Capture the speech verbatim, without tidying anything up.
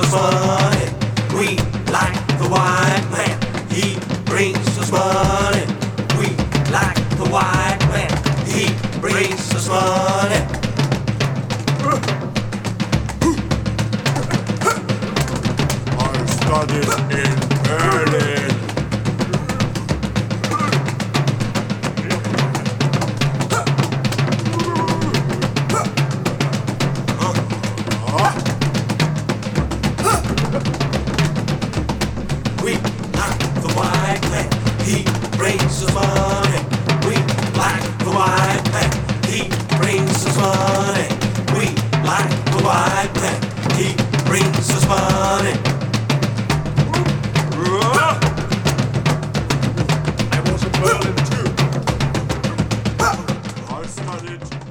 us money. We like the white man. He brings us money. We like the white man. He brings us money. I studied in Berlin. We like the white man. He brings us money. We like the white man. He brings us money. We like the white man. He brings us money. I was in Berlin too. I studied